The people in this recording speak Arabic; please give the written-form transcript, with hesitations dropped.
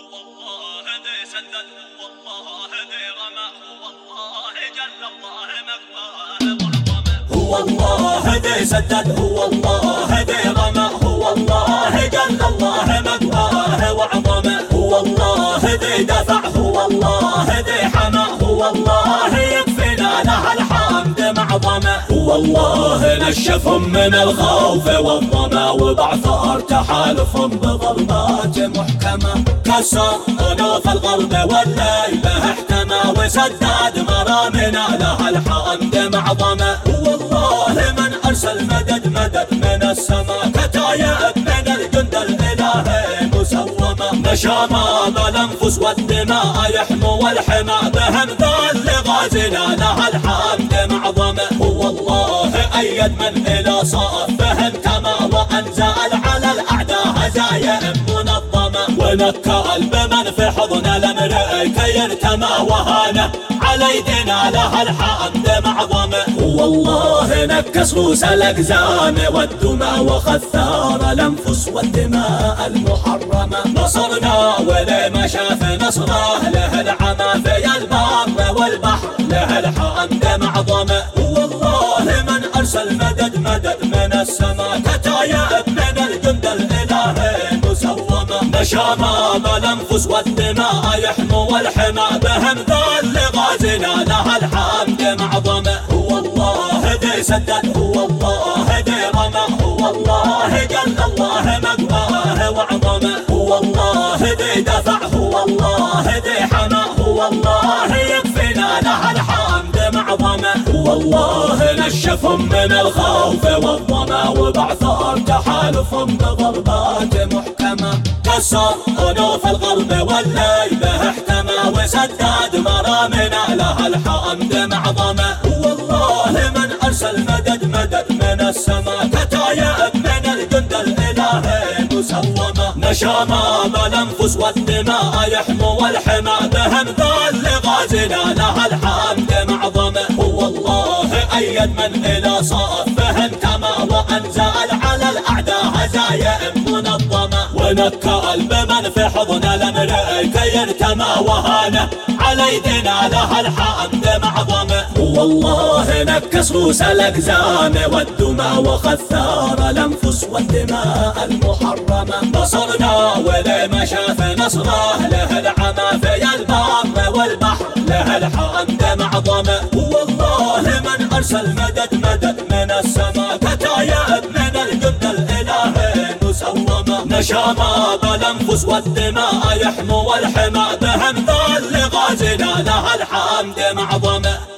والله ذي سدد والله ذي رمى والله جل الله مقباه هو الله ذي سدد هو الله ذي رمى هو الله جل الله مقباه وعظمه هو الله ذي دفع هو الله ذي حمى هو الله يكفينا له الحمد معظمه هو الله نشفهم من الخوف والظما وبعثار تحالفهم بضربات محكمة كسر أنوف الغرب والليل احتمى وسداد مرامنا له الحمد معظمه هو الله من أرسل مدد من السماء كتايب من الجند الإلهي مسومة نشامة بالأنفس والدماء يحمو والحمى بهم ذل غازنا له الحمد معظمه هو الله أيد من إلى صافهم كما وأنزل على الأعداء هزايم منظمة ونكال بمن في حضن الأمر كي يرتمى وهانه على يدنا له الحمد معظمه هو الله نكس رؤوس الأقزام والدمى وخثار الأنفس والدماء المحرمة نصرنا ولما شاف نصره له العمى في البر والبحر له الحمد معظمه هو الله من أرسل مدد من السماء كتايب من الجند الإلهي مسومة نشامة بالأنفس والدماء يحمو والحمى بهم ذل غازنا له الحمد معظمه هو الله ذي سدد هو الله ذي رمى هو الله جل الله مقباه وعظمه هو الله ذي دفع هو الله ذي حمى هو الله يكفينا له الحمد معظمه هو الله نشفهم من الخوف والظما وبعثار تحالفهم بضربات محكمة كسر أنوف الغرب والليل احتمى وسداد مرامنا له الحمد معظمه هو الله من أرسل مدد من السماء كتايب من الجند الإلهي مسومة نشامة بالأنفس والدماء يحمو والحمى بهم ذل غازنا له الحمد معظمه هو الله أيد من إلى صافهم كما وأنزل على الأعداء هزايم منظمة ونكال بمن في حضن الأمر كي يرتمى وهانه على يدنا له الحمد معظمه هو الله نكس رؤوس الأقزام والدمى وخثار الأنفس والدماء المحرمة نصرنا ولما شاف نصره له العمى في البر والبحر له الحمد معظمه هو الله من أرسل مدد من السماء كتايب من الجند الإلهي مسومة نشامة بالأنفس والدماء يحمو والحمى بهم ذل غازنا له الحمد معظمه